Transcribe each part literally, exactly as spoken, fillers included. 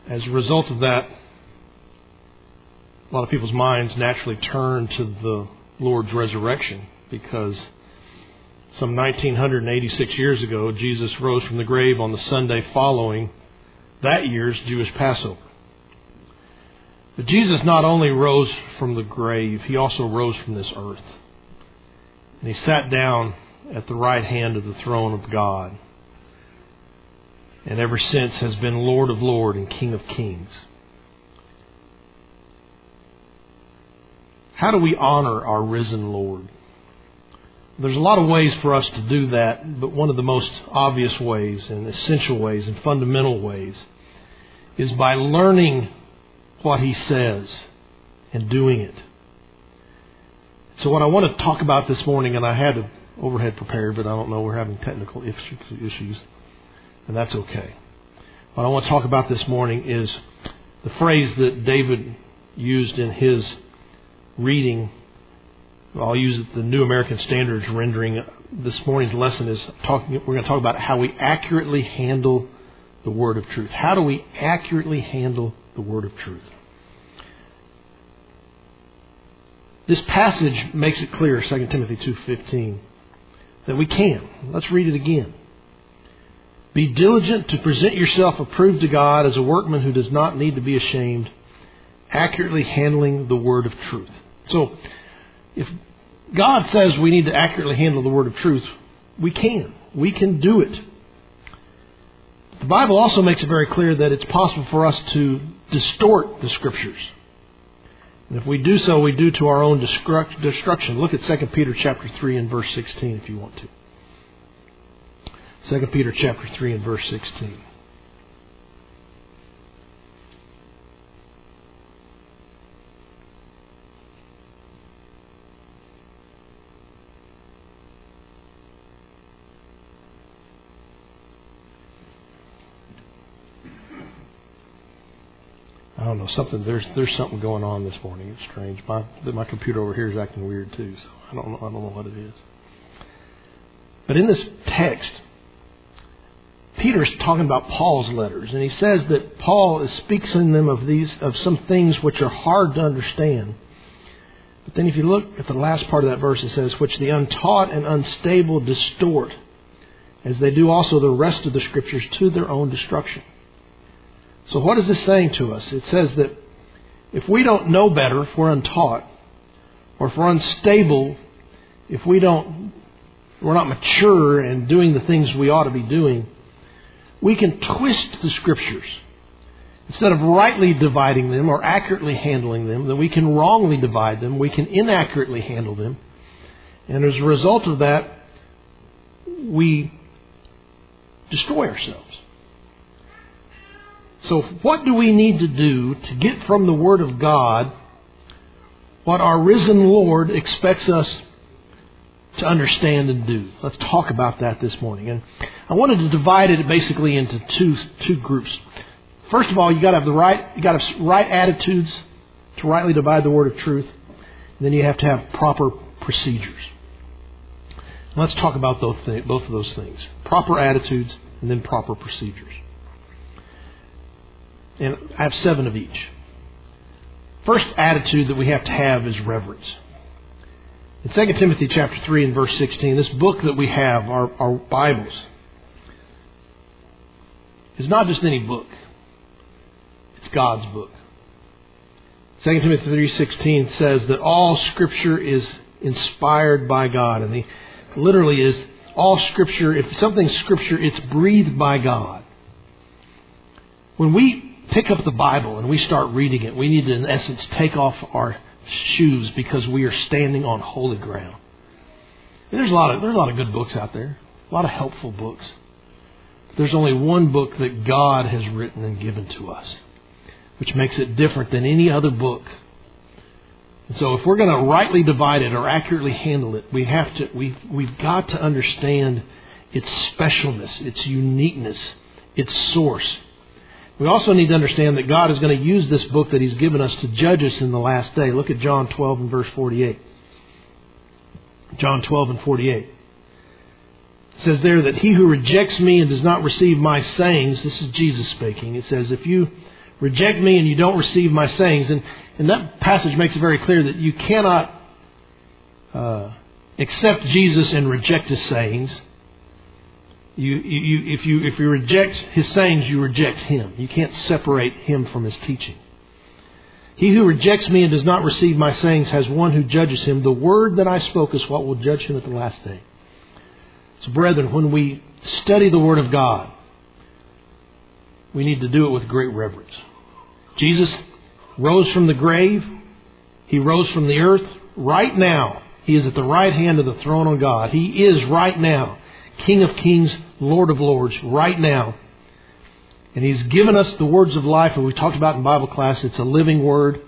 As a result of that, a lot of people's minds naturally turn to the Lord's resurrection, because some one thousand nine hundred eighty-six years ago, Jesus rose from the grave on the Sunday following that year's Jewish Passover. But Jesus not only rose from the grave, He also rose from this earth. And He sat down at the right hand of the throne of God. And ever since has been Lord of Lords and King of Kings. How do we honor our risen Lord? There's a lot of ways for us to do that, but one of the most obvious ways and essential ways and fundamental ways is by learning what He says and doing it. So what I want to talk about this morning, and I had an overhead prepared, but I don't know, we're having technical issues. And that's okay. What I want to talk about this morning is the phrase that David used in his reading. I'll use the New American Standards rendering. This morning's lesson is talking. We're going to talk about how we accurately handle the word of truth. How do we accurately handle the word of truth? This passage makes it clear, Second Timothy two fifteen, that we can. Let's read it again. Be diligent to present yourself approved to God as a workman who does not need to be ashamed, accurately handling the word of truth. So, if God says we need to accurately handle the word of truth, we can. We can do it. The Bible also makes it very clear that it's possible for us to distort the Scriptures. And if we do so, we do to our own destruction. Look at Second Peter chapter three and verse sixteen if you want to. Second Peter chapter three and verse sixteen. I don't know, something there's there's something going on this morning. It's strange. My my computer over here is acting weird too, so I don't know I don't know what it is. But in this text, Peter is talking about Paul's letters, and he says that Paul speaks in them of these of some things which are hard to understand. But then if you look at the last part of that verse, it says, which the untaught and unstable distort, as they do also the rest of the Scriptures, to their own destruction. So what is this saying to us? It says that if we don't know better, if we're untaught, or if we're unstable, if we don't, we're not mature and doing the things we ought to be doing, we can twist the Scriptures. Instead of rightly dividing them or accurately handling them, then we can wrongly divide them, we can inaccurately handle them. And as a result of that, we destroy ourselves. So what do we need to do to get from the Word of God what our risen Lord expects us to understand and do? Let's talk about that this morning. And I wanted to divide it basically into two two groups. First of all, you got to have the right you got to have right attitudes to rightly divide the word of truth. And then you have to have proper procedures. And let's talk about both th- both of those things: proper attitudes and then proper procedures. And I have seven of each. First attitude that we have to have is reverence. In Second Timothy chapter three and verse sixteen, this book that we have, our, our Bibles, is not just any book. It's God's book. Second Timothy three sixteen says that all Scripture is inspired by God. And the literally is all Scripture, if something's Scripture, it's breathed by God. When we pick up the Bible and we start reading it, we need to, in essence, take off our shoes because we are standing on holy ground. And there's a lot of there's a lot of good books out there, a lot of helpful books. But there's only one book that God has written and given to us, which makes it different than any other book. And so, if we're going to rightly divide it or accurately handle it, we have to we we've got to understand its specialness, its uniqueness, its source. We also need to understand that God is going to use this book that He's given us to judge us in the last day. Look at John twelve and verse forty-eight. John twelve and forty-eight. It says there that he who rejects me and does not receive my sayings, this is Jesus speaking. It says, if you Reject me and you don't receive my sayings. And, and that passage makes it very clear that you cannot uh, accept Jesus and reject His sayings. You, you, if you, if you reject His sayings, you reject Him. You can't separate Him from His teaching. He who rejects me and does not receive my sayings has one who judges him. The word that I spoke is what will judge him at the last day. So, brethren, when we study the Word of God, we need to do it with great reverence. Jesus rose from the grave. He rose from the earth. Right now, He is at the right hand of the throne of God. He is right now King of kings, Lord of lords, right now. And He's given us the words of life, and we talked about in Bible class. It's a living Word.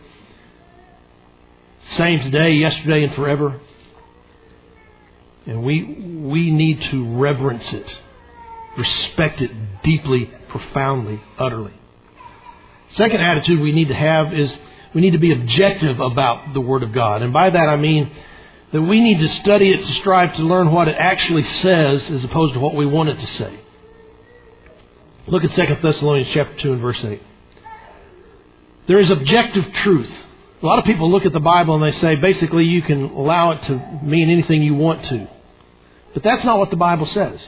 Same today, yesterday, and forever. And we we need to reverence it, respect it deeply, profoundly, utterly. Second attitude we need to have is we need to be objective about the Word of God. And by that I mean that we need to study it to strive to learn what it actually says as opposed to what we want it to say. Look at Second Thessalonians chapter two and verse eight. There is objective truth. A lot of people look at the Bible and they say basically you can allow it to mean anything you want to. But that's not what the Bible says.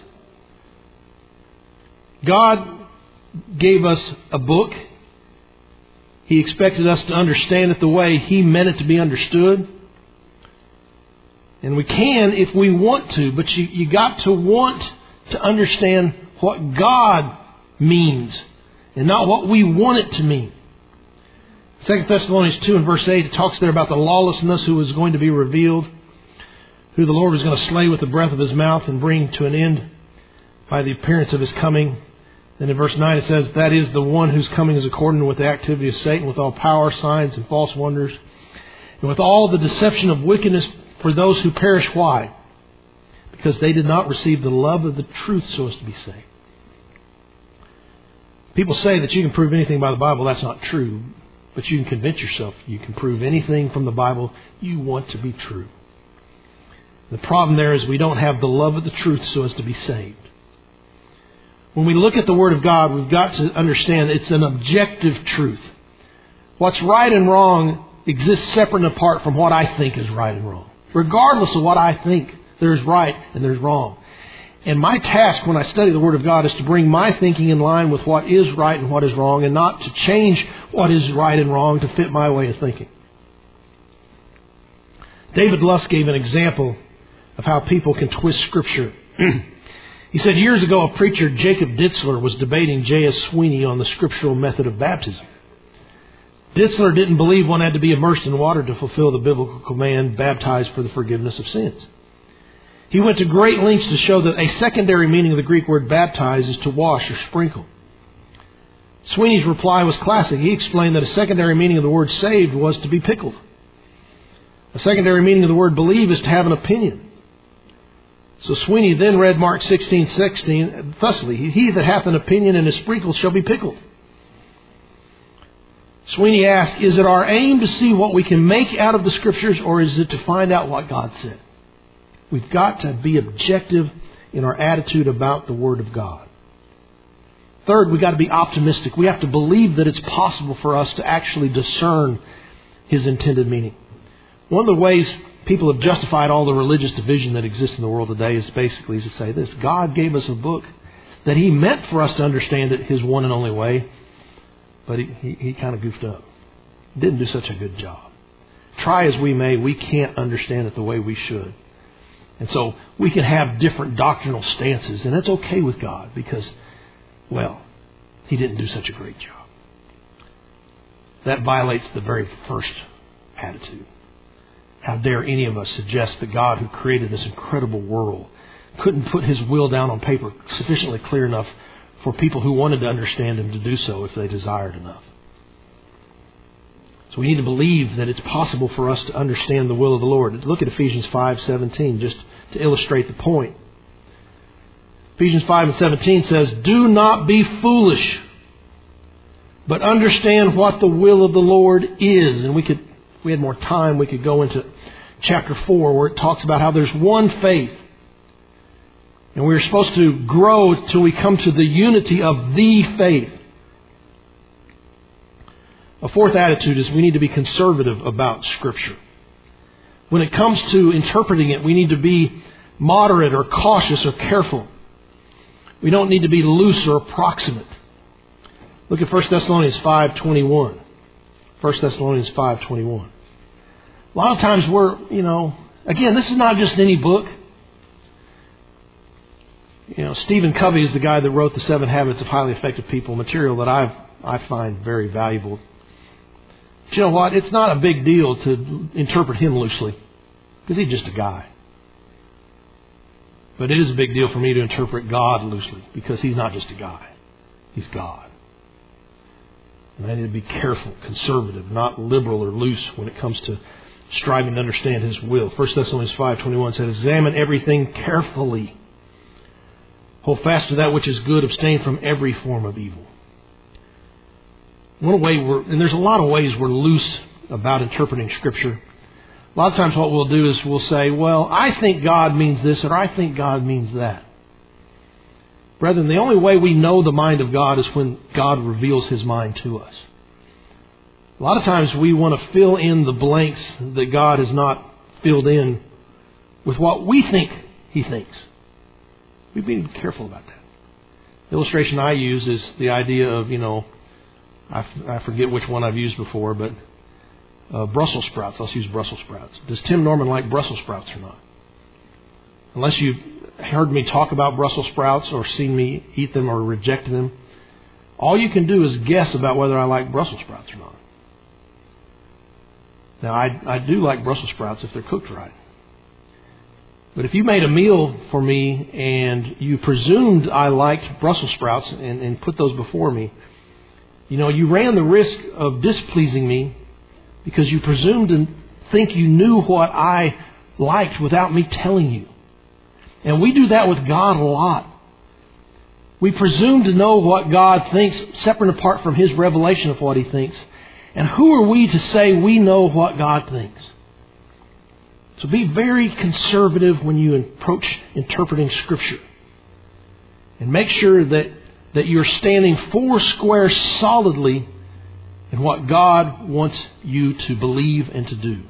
God gave us a book. He expected us to understand it the way He meant it to be understood. And we can if we want to, but you, you got to want to understand what God means and not what we want it to mean. Second Thessalonians two and verse eight, it talks there about the lawlessness who was going to be revealed, who the Lord was going to slay with the breath of His mouth and bring to an end by the appearance of His coming. Then in verse nine it says, that is the one whose coming is according with the activity of Satan, with all power, signs, and false wonders, and with all the deception of wickedness for those who perish. Why? Because they did not receive the love of the truth so as to be saved. People say that you can prove anything by the Bible. That's not true. But you can convince yourself you can prove anything from the Bible you want to be true. The problem there is we don't have the love of the truth so as to be saved. When we look at the Word of God, we've got to understand it's an objective truth. What's right and wrong exists separate and apart from what I think is right and wrong. Regardless of what I think, there's right and there's wrong. And my task when I study the Word of God is to bring my thinking in line with what is right and what is wrong, and not to change what is right and wrong to fit my way of thinking. David Luss gave an example of how people can twist Scripture. He said years ago a preacher, Jacob Ditzler, was debating J S Sweeney on the scriptural method of baptism. Ditzler didn't believe one had to be immersed in water to fulfill the biblical command, baptized for the forgiveness of sins. He went to great lengths to show that a secondary meaning of the Greek word baptize is to wash or sprinkle. Sweeney's reply was classic. He explained that a secondary meaning of the word saved was to be pickled. A secondary meaning of the word believe is to have an opinion. So Sweeney then read Mark sixteen sixteen, thusly, he that hath an opinion and is sprinkled shall be pickled. Sweeney asked, is it our aim to see what we can make out of the Scriptures, or is it to find out what God said? We've got to be objective in our attitude about the Word of God. Third, we've got to be optimistic. We have to believe that it's possible for us to actually discern His intended meaning. One of the ways people have justified all the religious division that exists in the world today is basically to say this: God gave us a book that He meant for us to understand it His one and only way, but He, he, he kind of goofed up. Didn't do such a good job. Try as we may, we can't understand it the way we should. And so we can have different doctrinal stances, and that's okay with God because, well, He didn't do such a great job. That violates the very first attitude. How dare any of us suggest that God, who created this incredible world, couldn't put His will down on paper sufficiently clear enough for people who wanted to understand Him to do so if they desired enough. So we need to believe that it's possible for us to understand the will of the Lord. Look at Ephesians five seventeen just to illustrate the point. Ephesians five and seventeen says, do not be foolish, but understand what the will of the Lord is. And we could, if we had more time, we could go into chapter four where it talks about how there's one faith. And we're supposed to grow till we come to the unity of the faith. A fourth attitude is we need to be conservative about Scripture. When it comes to interpreting it, we need to be moderate or cautious or careful. We don't need to be loose or approximate. Look at First Thessalonians five twenty-one. First Thessalonians five twenty-one. A lot of times we're, you know, again, this is not just any book. You know, Stephen Covey is the guy that wrote The Seven Habits of Highly Effective People, material that I I find very valuable. But you know what? It's not a big deal to interpret him loosely, because he's just a guy. But it is a big deal for me to interpret God loosely, because He's not just a guy. He's God. And I need to be careful, conservative, not liberal or loose when it comes to striving to understand His will. First Thessalonians five twenty-one says, examine everything carefully. Hold fast to that which is good. Abstain from every form of evil. One way we're, and there's a lot of ways we're loose about interpreting Scripture. A lot of times what we'll do is we'll say, well, I think God means this, or I think God means that. Brethren, the only way we know the mind of God is when God reveals His mind to us. A lot of times we want to fill in the blanks that God has not filled in with what we think He thinks. We've been careful about that. The illustration I use is the idea of, you know, I, f- I forget which one I've used before, but uh, Brussels sprouts. Let's use Brussels sprouts. Does Tim Norman like Brussels sprouts or not? Unless you've heard me talk about Brussels sprouts or seen me eat them or reject them, all you can do is guess about whether I like Brussels sprouts or not. Now, I, I do like Brussels sprouts if they're cooked right. But if you made a meal for me and you presumed I liked Brussels sprouts and, and put those before me, you know, you ran the risk of displeasing me because you presumed to think you knew what I liked without me telling you. And we do that with God a lot. We presume to know what God thinks separate and apart from His revelation of what He thinks. And who are we to say we know what God thinks? So be very conservative when you approach interpreting Scripture. And make sure that, that you're standing four square solidly in what God wants you to believe and to do.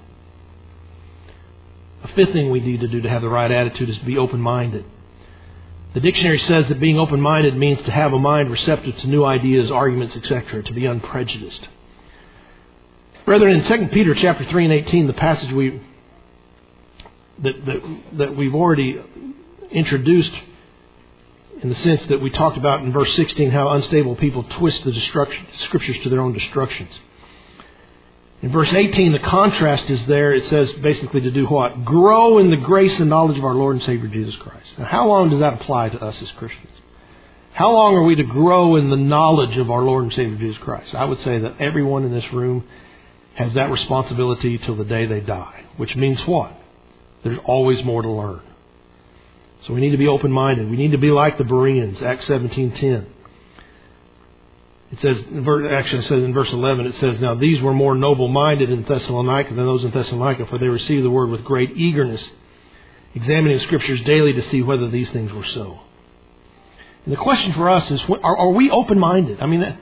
A fifth thing we need to do to have the right attitude is to be open-minded. The dictionary says that being open-minded means to have a mind receptive to new ideas, arguments, et cetera, to be unprejudiced. Brethren, in Second Peter chapter three and eighteen, the passage we that, that, that we've already introduced in the sense that we talked about in verse sixteen, how unstable people twist the destruction, Scriptures to their own destructions. In verse eighteen, the contrast is there. It says basically to do what? Grow in the grace and knowledge of our Lord and Savior Jesus Christ. Now, how long does that apply to us as Christians? How long are we to grow in the knowledge of our Lord and Savior Jesus Christ? I would say that everyone in this room has that responsibility till the day they die. Which means what? There's always more to learn. So we need to be open-minded. We need to be like the Bereans, Acts seventeen ten. It says, actually it says in verse eleven, it says, now these were more noble-minded in Thessalonica than those in Thessalonica, for they received the word with great eagerness, examining the Scriptures daily to see whether these things were so. And the question for us is, are, are we open-minded? I mean,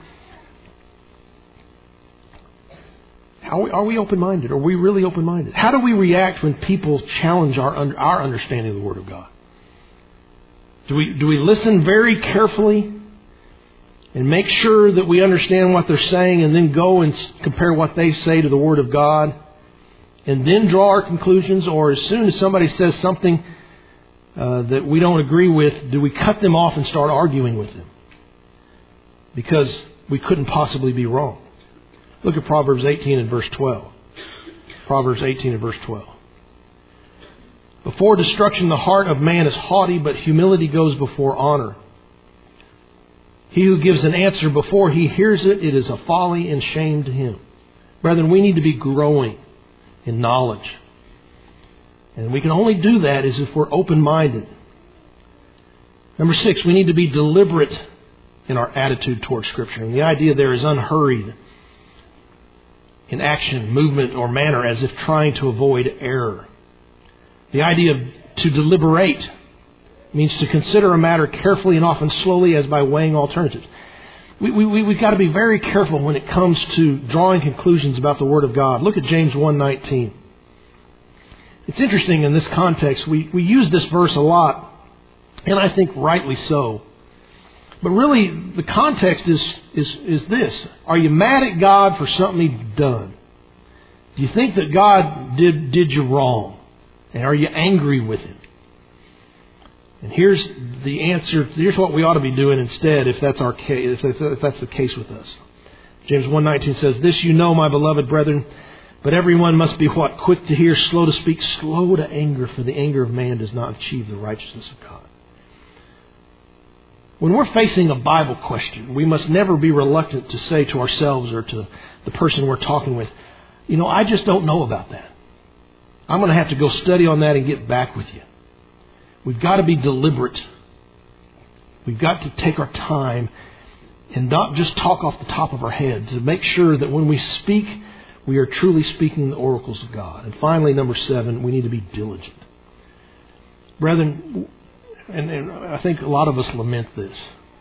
are we, are we open-minded? Are we really open-minded? How do we react when people challenge our our understanding of the Word of God? Do we do we listen very carefully and make sure that we understand what they're saying, and then go and compare what they say to the Word of God, and then draw our conclusions? Or as soon as somebody says something uh, that we don't agree with, do we cut them off and start arguing with them because we couldn't possibly be wrong? Look at Proverbs eighteen and verse twelve. Proverbs eighteen and verse twelve. Before destruction the heart of man is haughty, but humility goes before honor. He who gives an answer before he hears it, it is a folly and shame to him. Brethren, we need to be growing in knowledge. And we can only do that is if we're open-minded. Number six, we need to be deliberate in our attitude towards Scripture. And the idea there is unhurried in action, movement, or manner, as if trying to avoid error. The idea of to deliberate means to consider a matter carefully and often slowly, as by weighing alternatives. we, we, we've got to be very careful when it comes to drawing conclusions about the Word of God. Look at James one nineteen. It's interesting in this context. We, we use this verse a lot, and I think rightly so. But really, the context is, is, is this. Are you mad at God for something He's done? Do you think that God did, did you wrong? And are you angry with Him? And here's the answer. Here's what we ought to be doing instead if that's our case, if that's the case with us. James one nineteen says, "This you know, my beloved brethren, but everyone must be what? Quick to hear, slow to speak, slow to anger, for the anger of man does not achieve the righteousness of God." When we're facing a Bible question, we must never be reluctant to say to ourselves or to the person we're talking with, you know, I just don't know about that. I'm going to have to go study on that and get back with you. We've got to be deliberate. We've got to take our time and not just talk off the top of our head, to make sure that when we speak, we are truly speaking the oracles of God. And finally, number seven, we need to be diligent. Brethren, and, and I think a lot of us lament this.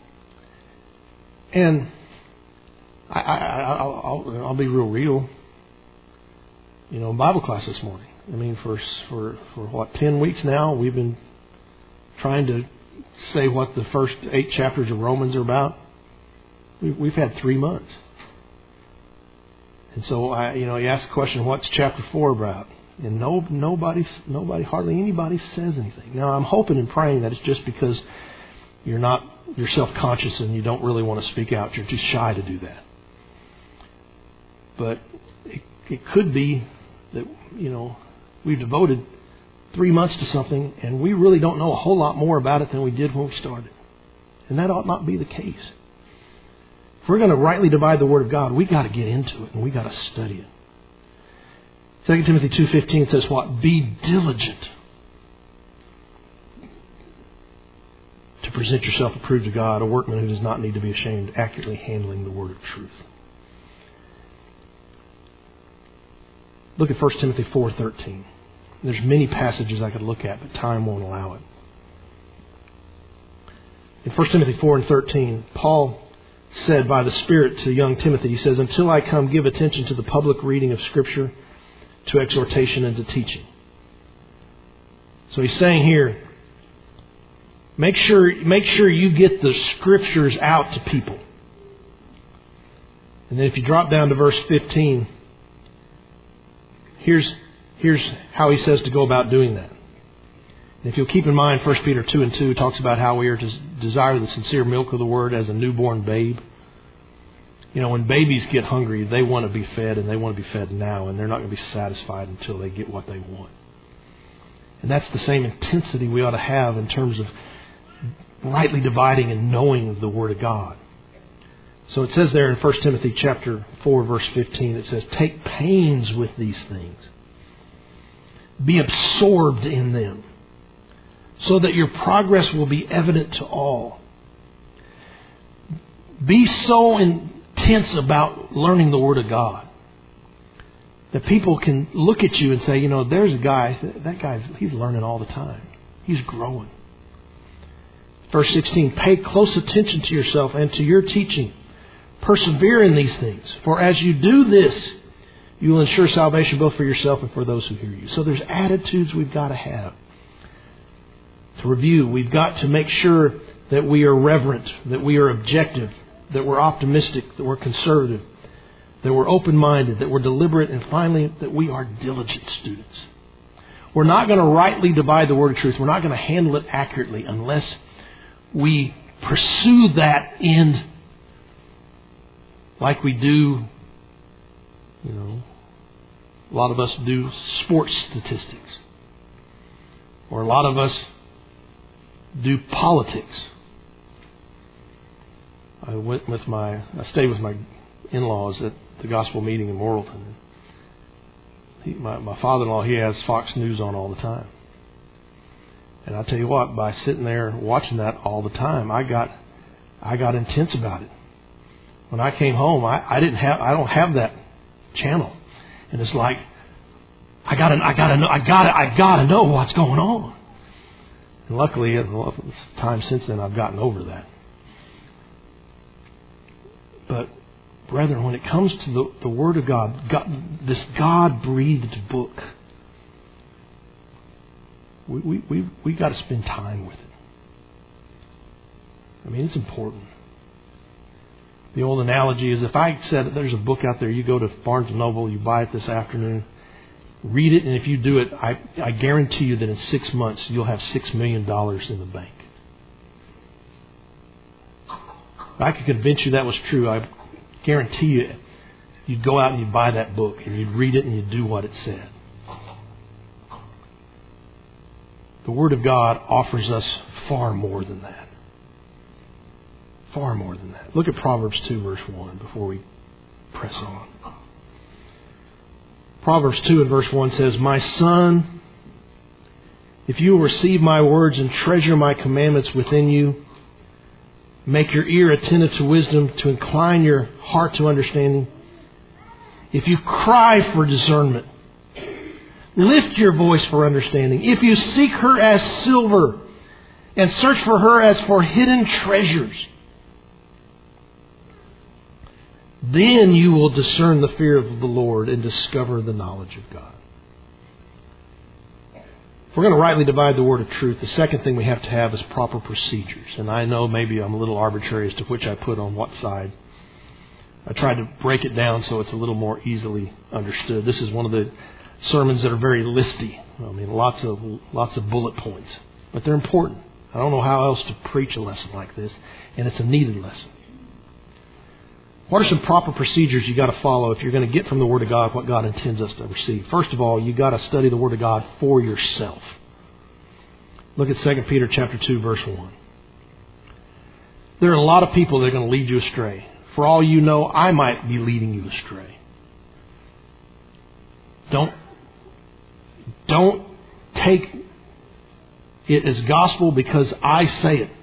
And I, I, I'll, I'll, I'll be real real. You know, Bible class this morning. I mean, for, for, for what, ten weeks now, we've been trying to say what the first eight chapters of Romans are about. We've had three months. And so, I, you know, you ask the question, what's chapter four about? And no, nobody, nobody, hardly anybody says anything. Now, I'm hoping and praying that it's just because you're not, you're self-conscious and you don't really want to speak out. You're too shy to do that. But it, it could be that, you know, we've devoted three months to something, and we really don't know a whole lot more about it than we did when we started. And that ought not be the case. If we're going to rightly divide the Word of God, we've got to get into it, and we've got to study it. Second Timothy two fifteen says what? Be diligent to present yourself approved to God, a workman who does not need to be ashamed, accurately handling the word of truth. Look at First Timothy four thirteen. There's many passages I could look at, but time won't allow it. In First Timothy four and thirteen, Paul said by the Spirit to young Timothy, he says, "Until I come, give attention to the public reading of Scripture, to exhortation and to teaching." So he's saying here, make sure, make sure you get the Scriptures out to people. And then if you drop down to verse fifteen, here's Here's how he says to go about doing that. And if you'll keep in mind, First Peter two and two talks about how we are to desire the sincere milk of the Word as a newborn babe. You know, when babies get hungry, they want to be fed, and they want to be fed now, and they're not going to be satisfied until they get what they want. And that's the same intensity we ought to have in terms of rightly dividing and knowing the Word of God. So it says there in First Timothy chapter four, verse fifteen, it says, "Take pains with these things. Be absorbed in them, so that your progress will be evident to all." Be so intense about learning the Word of God that people can look at you and say, you know, there's a guy, that guy's, he's learning all the time. He's growing. Verse sixteen, "Pay close attention to yourself and to your teaching. Persevere in these things. For as you do this, you will ensure salvation both for yourself and for those who hear you." So there's attitudes we've got to have. To review, we've got to make sure that we are reverent, that we are objective, that we're optimistic, that we're conservative, that we're open-minded, that we're deliberate, and finally, that we are diligent students. We're not going to rightly divide the word of truth. We're not going to handle it accurately unless we pursue that end like we do. You know, a lot of us do sports statistics. Or a lot of us do politics. I went with my, I stayed with my in-laws at the gospel meeting in Morrilton. He, my, my father-in-law, he has Fox News on all the time. And I tell you what, by sitting there watching that all the time, I got, I got intense about it. When I came home, I, I didn't have, I don't have that channel, and it's like I gotta, I gotta know, I gotta, I gotta know what's going on. And luckily, a lot of time since then, I've gotten over that. But, brethren, when it comes to the, the Word of God, God, this God-breathed book, we we we we got to spend time with it. I mean, it's important. The old analogy is if I said that there's a book out there, you go to Barnes and Noble, you buy it this afternoon, read it, and if you do it, I, I guarantee you that in six months you'll have six million dollars in the bank. If I could convince you that was true, I guarantee you you'd go out and you'd buy that book and you'd read it and you'd do what it said. The Word of God offers us far more than that. Far more than that. Look at Proverbs two, verse one, before we press on. Proverbs two and verse one says, "My son, if you will receive my words and treasure my commandments within you, make your ear attentive to wisdom, to incline your heart to understanding. If you cry for discernment, lift your voice for understanding. If you seek her as silver and search for her as for hidden treasures, then you will discern the fear of the Lord and discover the knowledge of God." If we're going to rightly divide the word of truth, the second thing we have to have is proper procedures. And I know maybe I'm a little arbitrary as to which I put on what side. I tried to break it down so it's a little more easily understood. This is one of the sermons that are very listy. I mean, lots of lots of bullet points. But they're important. I don't know how else to preach a lesson like this, and it's a needed lesson. What are some proper procedures you got to follow if you're going to get from the Word of God what God intends us to receive? First of all, you got to study the Word of God for yourself. Look at Second Peter chapter two, verse one. There are a lot of people that are going to lead you astray. For all you know, I might be leading you astray. Don't, don't take it as gospel because I say it.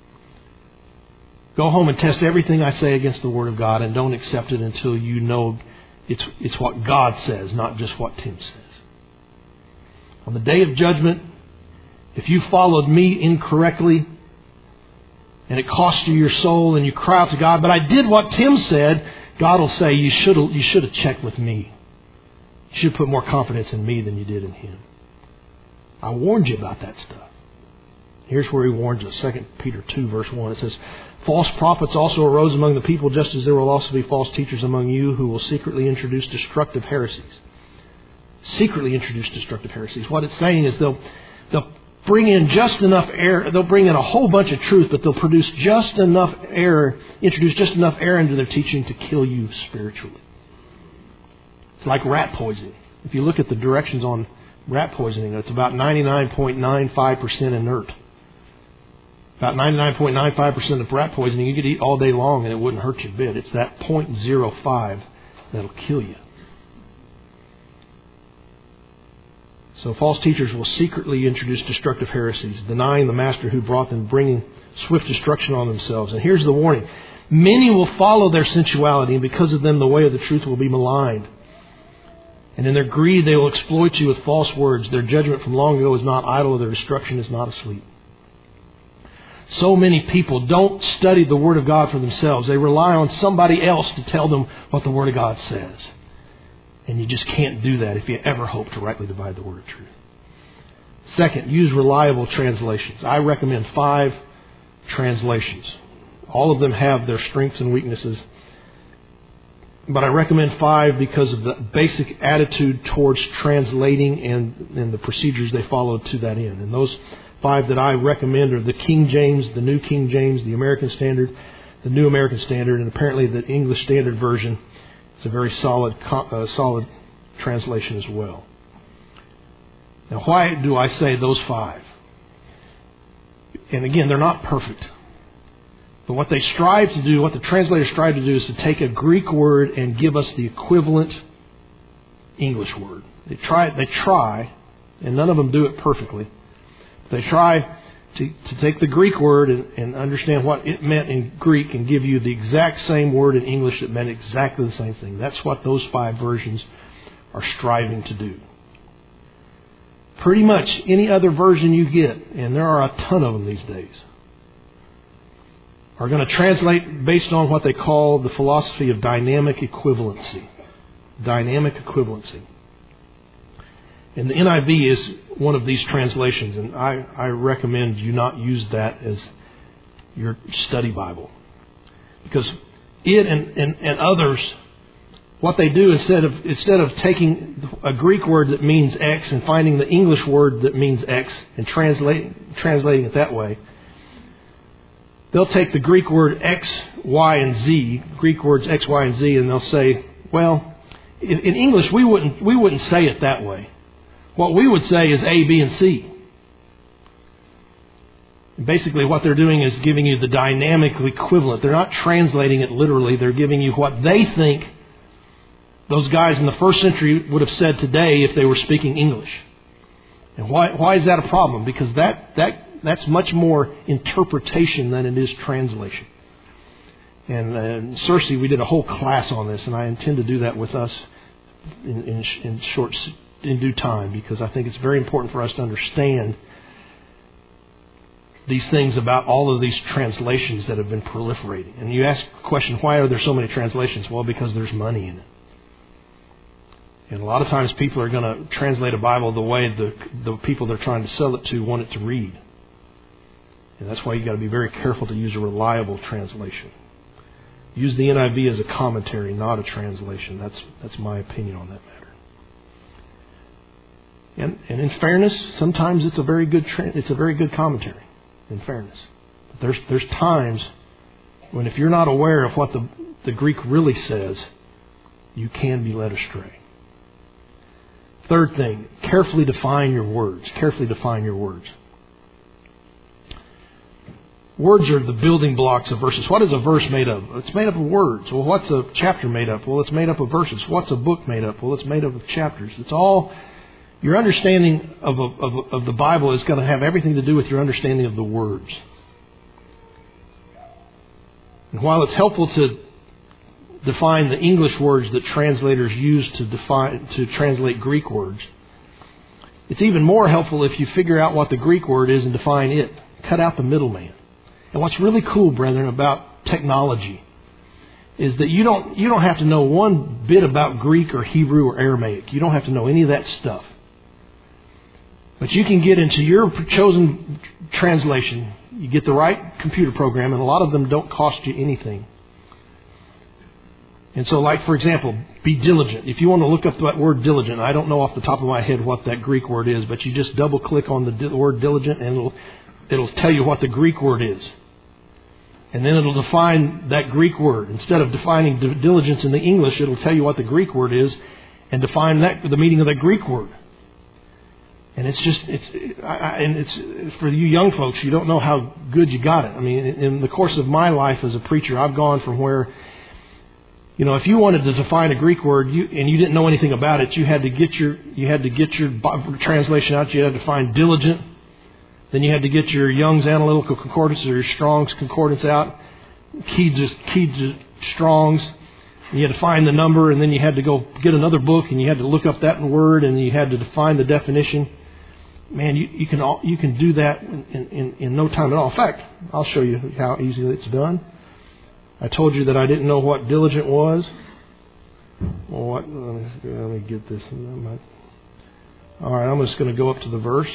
Go home and test everything I say against the Word of God, and don't accept it until you know it's it's what God says, not just what Tim says. On the day of judgment, if you followed me incorrectly and it cost you your soul and you cry out to God, but I did what Tim said, God will say, you should have, you should have checked with me. You should have put more confidence in me than you did in Him. I warned you about that stuff. Here's where He warns us. Second Peter two, verse one. It says, "False prophets also arose among the people, just as there will also be false teachers among you who will secretly introduce destructive heresies." Secretly introduce destructive heresies. What it's saying is they'll they'll bring in just enough error. They'll bring in a whole bunch of truth, but they'll produce just enough error, introduce just enough error into their teaching to kill you spiritually. It's like rat poisoning. If you look at the directions on rat poisoning, it's about ninety-nine point nine five percent inert. About ninety-nine point nine five percent of rat poisoning you could eat all day long and it wouldn't hurt you a bit. It's that zero point zero five that'll kill you. So false teachers will secretly introduce destructive heresies, denying the master who brought them, bringing swift destruction on themselves. And here's the warning. Many will follow their sensuality, and because of them the way of the truth will be maligned. And in their greed they will exploit you with false words. Their judgment from long ago is not idle, their destruction is not asleep. So many people don't study the Word of God for themselves. They rely on somebody else to tell them what the Word of God says. And you just can't do that if you ever hope to rightly divide the Word of truth. Second, use reliable translations. I recommend five translations. All of them have their strengths and weaknesses. But I recommend five because of the basic attitude towards translating and, and the procedures they follow to that end. And those five that I recommend are the King James, the New King James, the American Standard, the New American Standard, and apparently the English Standard Version is a very solid, uh, solid translation as well. Now, why do I say those five? And again, they're not perfect. But what they strive to do, what the translators strive to do is to take a Greek word and give us the equivalent English word. They try, they try, and none of them do it perfectly. They try to, to take the Greek word and, and understand what it meant in Greek and give you the exact same word in English that meant exactly the same thing. That's what those five versions are striving to do. Pretty much any other version you get, and there are a ton of them these days, are going to translate based on what they call the philosophy of dynamic equivalency. Dynamic equivalency. And the N I V is one of these translations, and I, I recommend you not use that as your study Bible. Because it and, and, and others, what they do instead of instead of taking a Greek word that means X and finding the English word that means X and translate, translating it that way, they'll take the Greek word X, Y, and Z, Greek words X, Y, and Z, and they'll say, well, in, in English we wouldn't we wouldn't say it that way. What we would say is A, B, and C. Basically, what they're doing is giving you the dynamic equivalent. They're not translating it literally. They're giving you what they think those guys in the first century would have said today if they were speaking English. And why why is that a problem? Because that that that's much more interpretation than it is translation. And uh, in Cersei, we did a whole class on this, and I intend to do that with us in, in, in short in due time, because I think it's very important for us to understand these things about all of these translations that have been proliferating. And you ask the question, why are there so many translations? Well, because there's money in it. And a lot of times people are going to translate a Bible the way the, the people they're trying to sell it to want it to read. And that's why you've got to be very careful to use a reliable translation. Use the N I V as a commentary, not a translation. That's that's my opinion on that matter. And, and in fairness, sometimes it's a very good tra- it's a very good commentary. In fairness, but there's there's times when if you're not aware of what the the Greek really says, you can be led astray. Third thing, carefully define your words. Carefully define your words. Words are the building blocks of verses. What is a verse made of? It's made up of words. Well, what's a chapter made up? Well, it's made up of verses. What's a book made up? Well, it's made up of chapters. It's all... Your understanding of, a, of, a, of the Bible is going to have everything to do with your understanding of the words. And while it's helpful to define the English words that translators use to define to translate Greek words, it's even more helpful if you figure out what the Greek word is and define it. Cut out the middleman. And what's really cool, brethren, about technology is that you don't you don't have to know one bit about Greek or Hebrew or Aramaic. You don't have to know any of that stuff. But you can get into your chosen translation. You get the right computer program, and a lot of them don't cost you anything. And so, like, for example, be diligent. If you want to look up that word diligent, I don't know off the top of my head what that Greek word is, but you just double-click on the di- word diligent, and it'll, it'll tell you what the Greek word is. And then it'll define that Greek word. Instead of defining diligence in the English, it'll tell you what the Greek word is and define that the meaning of that Greek word. And it's just, it's, I, I, and it's for you young folks, you don't know how good you got it. I mean, in, in the course of my life as a preacher, I've gone from where, you know, if you wanted to define a Greek word you, and you didn't know anything about it, you had to get your, you had to get your translation out. You had to find diligent. Then you had to get your Young's Analytical Concordance or your Strong's Concordance out, keyed to, keyed to Strong's. And you had to find the number, and then you had to go get another book, and you had to look up that word, and you had to define the definition. Man, you, you can all, you can do that in, in, in no time at all. In fact, I'll show you how easy it's done. I told you that I didn't know what diligent was. Well, what? Let me, let me get this. All right, I'm just going to go up to the verse.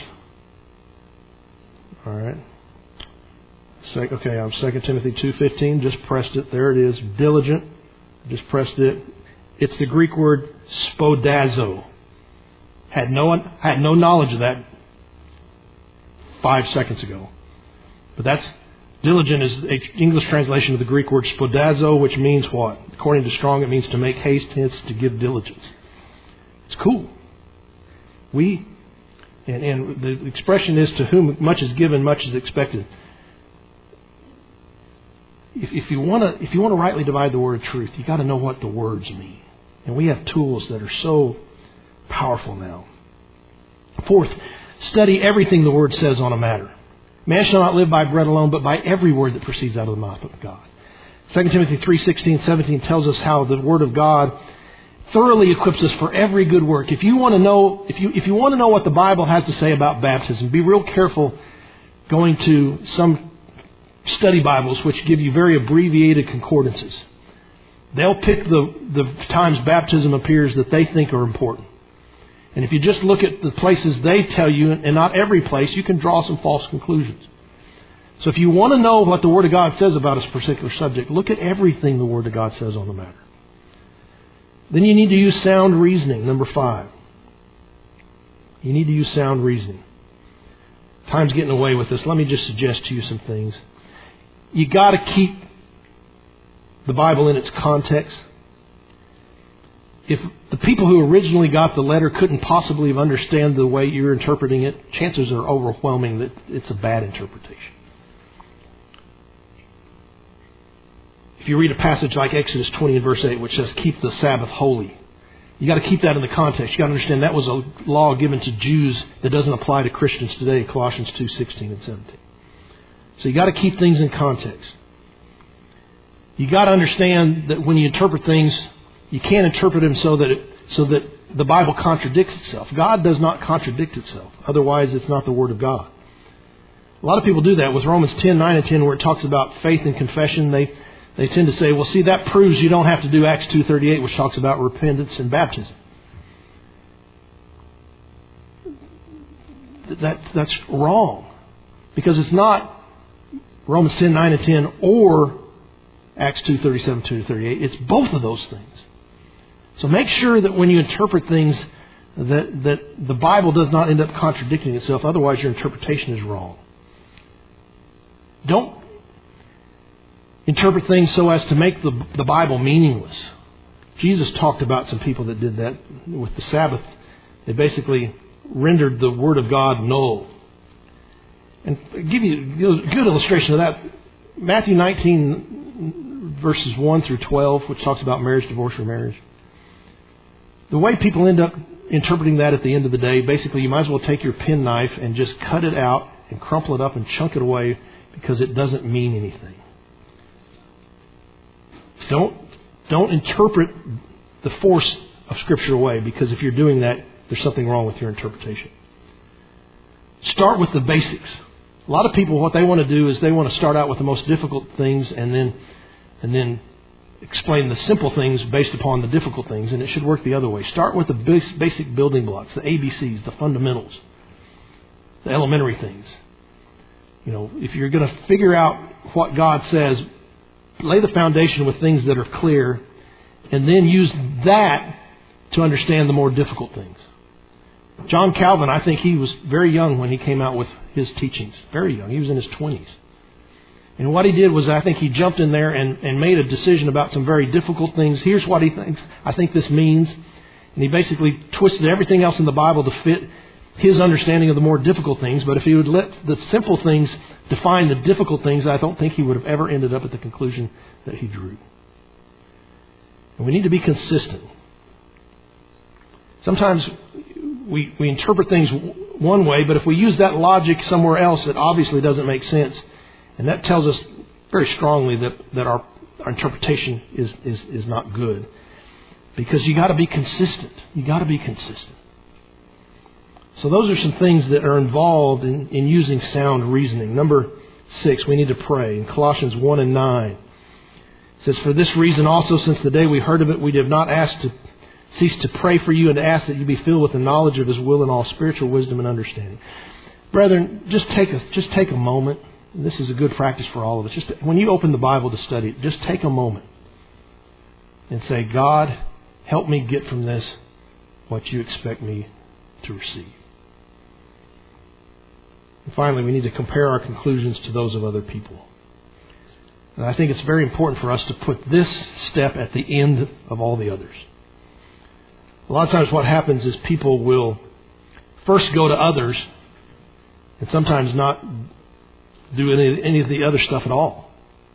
All right. Okay, I'm Second Timothy two fifteen. Just pressed it. There it is. Diligent. Just pressed it. It's the Greek word spodazo. Had no had no knowledge of that five seconds ago. But that's diligent is an English translation of the Greek word spodazo, which means what? According to Strong, it means to make haste, hence to give diligence. It's cool. We And, and the expression is, to whom much is given, much is expected. If, if you want to, if you want to rightly divide the word of truth, you got to know what the words mean. And we have tools that are so powerful now. Fourth, study everything the Word says on a matter. Man shall not live by bread alone, but by every word that proceeds out of the mouth of God. Second Timothy three sixteen, seventeen tells us how the Word of God thoroughly equips us for every good work. If you want to know, if you if you want to know what the Bible has to say about baptism, be real careful going to some study Bibles which give you very abbreviated concordances. They'll pick the, the times baptism appears that they think are important. And if you just look at the places they tell you, and not every place, you can draw some false conclusions. So if you want to know what the Word of God says about a particular subject, look at everything the Word of God says on the matter. Then you need to use sound reasoning, number five. You need to use sound reasoning. Time's getting away with this. Let me just suggest to you some things. You got to keep the Bible in its context. If the people who originally got the letter couldn't possibly have understand the way you're interpreting it, chances are overwhelming that it's a bad interpretation. If you read a passage like Exodus twenty and verse eight, which says, keep the Sabbath holy, you got to keep that in the context. You got to understand that was a law given to Jews that doesn't apply to Christians today, Colossians two sixteen and seventeen. So you got to keep things in context. You got to understand that when you interpret things, you can't interpret them so that it, so that the Bible contradicts itself. God does not contradict itself. Otherwise, it's not the Word of God. A lot of people do that with Romans ten, nine and ten, where it talks about faith and confession. They They tend to say, well, see, that proves you don't have to do Acts two thirty-eight, which talks about repentance and baptism. That, that's wrong. Because it's not Romans ten, nine and ten or Acts two thirty-seven, two to thirty-eight. It's both of those things. So make sure that when you interpret things, that, that the Bible does not end up contradicting itself. Otherwise, your interpretation is wrong. Don't interpret things so as to make the, the Bible meaningless. Jesus talked about some people that did that with the Sabbath. They basically rendered the Word of God null. And I'll give you a good illustration of that. Matthew nineteen, verses one through twelve, which talks about marriage, divorce, or marriage. The way people end up interpreting that at the end of the day, basically you might as well take your penknife and just cut it out and crumple it up and chunk it away because it doesn't mean anything. Don't, don't interpret the force of Scripture away, because if you're doing that, there's something wrong with your interpretation. Start with the basics. A lot of people, what they want to do is they want to start out with the most difficult things and then and then explain the simple things based upon the difficult things, and it should work the other way. Start with the basic building blocks, the A B Cs, the fundamentals, the elementary things. You know, if you're going to figure out what God says, lay the foundation with things that are clear, and then use that to understand the more difficult things. John Calvin, I think he was very young when he came out with his teachings. Very young. He was in his twenties. And what he did was, I think he jumped in there and, and made a decision about some very difficult things. Here's what he thinks I think this means. And he basically twisted everything else in the Bible to fit his understanding of the more difficult things. But if he would let the simple things define the difficult things, I don't think he would have ever ended up at the conclusion that he drew. And we need to be consistent. Sometimes we, we interpret things one way, but if we use that logic somewhere else, it obviously doesn't make sense. And that tells us very strongly that, that our, our interpretation is, is, is not good. Because you got to be consistent. You got to be consistent. So those are some things that are involved in, in using sound reasoning. Number six, we need to pray. In Colossians one and nine, it says, for this reason also, since the day we heard of it, we have not asked to cease to pray for you and to ask that you be filled with the knowledge of His will and all spiritual wisdom and understanding. Brethren, just take a, just take a moment. This is a good practice for all of us. Just when you open the Bible to study it, just take a moment and say, God, help me get from this what you expect me to receive. And finally, we need to compare our conclusions to those of other people. And I think it's very important for us to put this step at the end of all the others. A lot of times what happens is people will first go to others and sometimes not do any, any of the other stuff at all.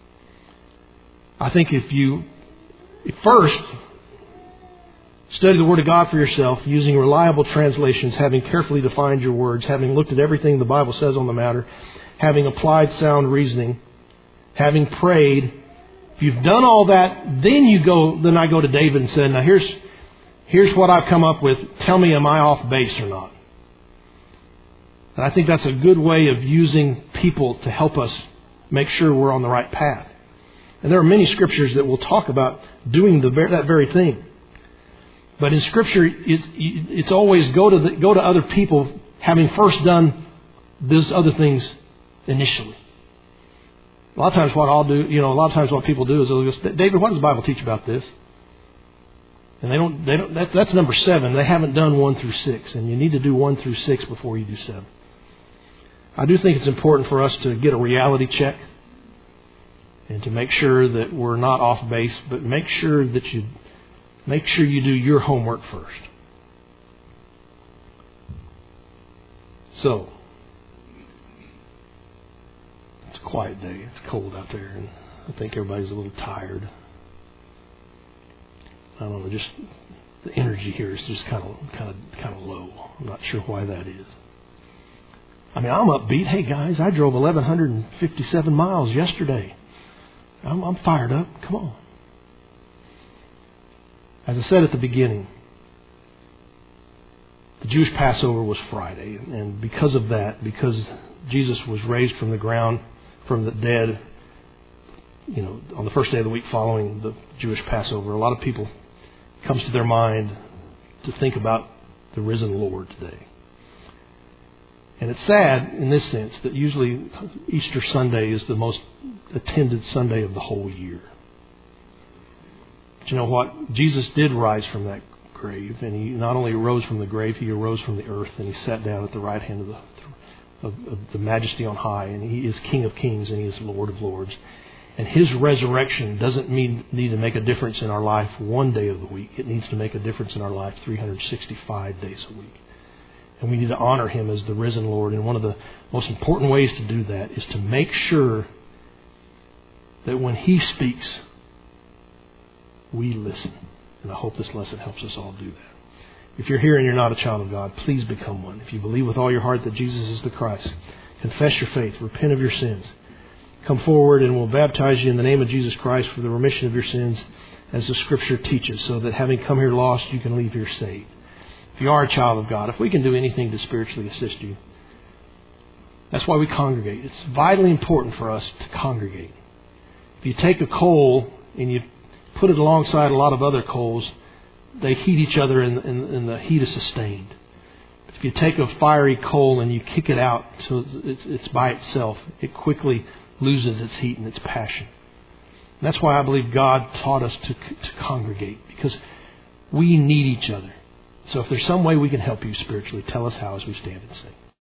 I think if you first study the Word of God for yourself, using reliable translations, having carefully defined your words, having looked at everything the Bible says on the matter, having applied sound reasoning, having prayed, if you've done all that, then you go. Then I go to David and said, now here's here's what I've come up with. Tell me, am I off base or not? And I think that's a good way of using people to help us make sure we're on the right path. And there are many scriptures that will talk about doing the, that very thing. But in Scripture, it's, it's always go to the, go to other people having first done those other things initially. A lot of times what I'll do, you know, a lot of times what people do is they'll go, David, what does the Bible teach about this? And they don't, they don't, that, that's number seven. They haven't done one through six. And you need to do one through six before you do seven. I do think it's important for us to get a reality check and to make sure that we're not off base, but make sure that you Make sure you do your homework first. So, it's a quiet day. It's cold out there, and I think everybody's a little tired. I don't know, just the energy here is just kind of, kind of, kind of low. I'm not sure why that is. I mean, I'm upbeat. Hey guys, I drove eleven fifty-seven miles yesterday. I'm, I'm fired up. Come on. As I said at the beginning, the Jewish Passover was Friday. And because of that, because Jesus was raised from the ground, from the dead, you know, on the first day of the week following the Jewish Passover, a lot of people, it comes to their mind to think about the risen Lord today. And it's sad in this sense that usually Easter Sunday is the most attended Sunday of the whole year. But you know what? Jesus did rise from that grave, and he not only arose from the grave, he arose from the earth, and he sat down at the right hand of the, of, of the Majesty on high, and he is King of Kings, and he is Lord of Lords. And his resurrection doesn't mean, need to make a difference in our life one day of the week. It needs to make a difference in our life three hundred sixty-five days a week. And we need to honor him as the risen Lord. And one of the most important ways to do that is to make sure that when he speaks, we listen. And I hope this lesson helps us all do that. If you're here and you're not a child of God, please become one. If you believe with all your heart that Jesus is the Christ, confess your faith, repent of your sins, come forward and we'll baptize you in the name of Jesus Christ for the remission of your sins as the Scripture teaches, so that having come here lost, you can leave here saved. If you are a child of God, if we can do anything to spiritually assist you, that's why we congregate. It's vitally important for us to congregate. If you take a coal and you put it alongside a lot of other coals, they heat each other and, and, and the heat is sustained. If you take a fiery coal and you kick it out so it's, it's by itself, it quickly loses its heat and its passion. And that's why I believe God taught us to, to congregate, because we need each other. So if there's some way we can help you spiritually, tell us how as we stand and sing.